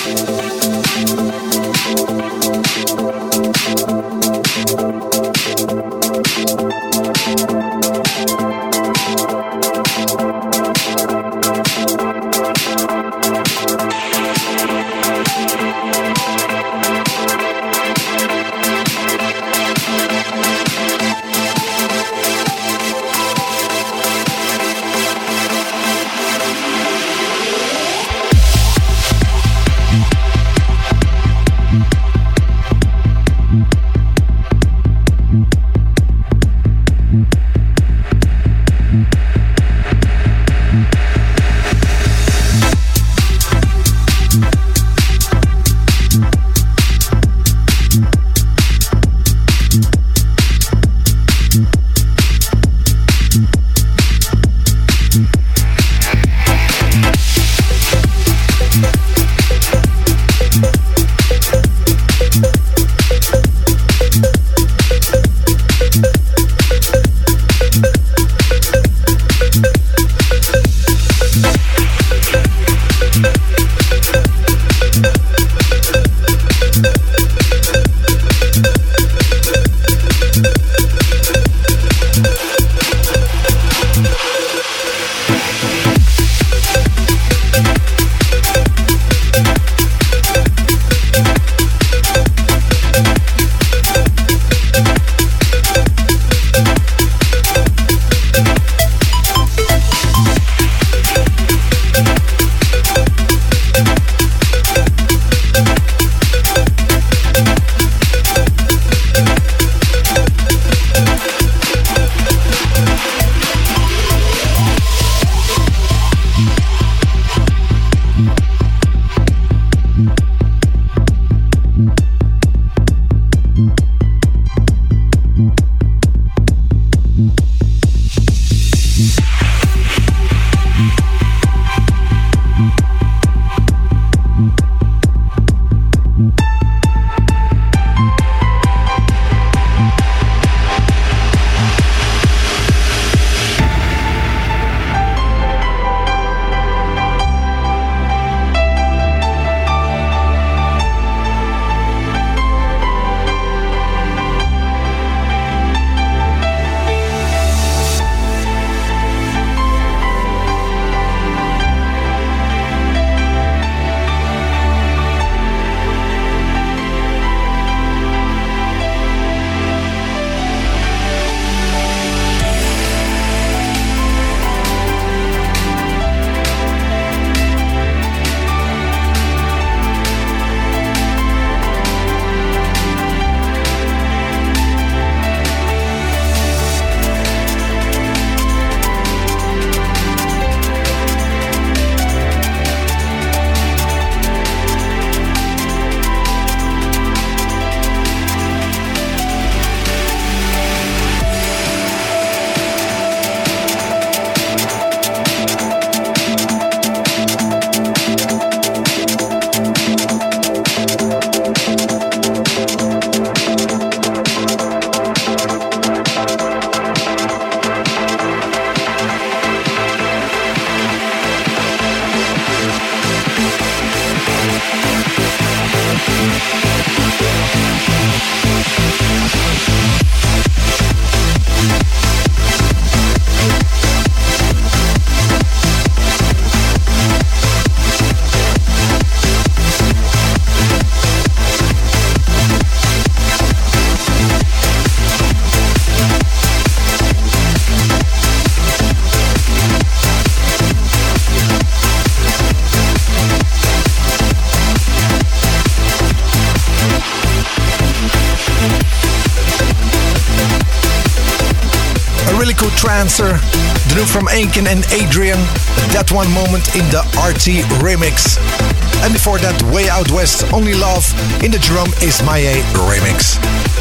Trancer, the new from Aiken and Adrian, That One Moment in the RT remix. And before that, Way Out West, Only Love in the Drum Is Maye remix.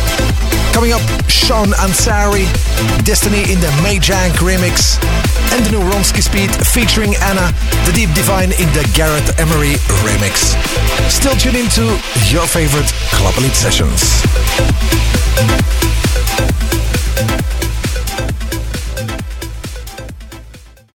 Coming up, Sean Ansari, Destiny in the Mayjank remix. And the new Ronski Speed featuring Anna, The Deep Divine in the Gareth Emery remix. Still tuned into your favorite Club Elite sessions.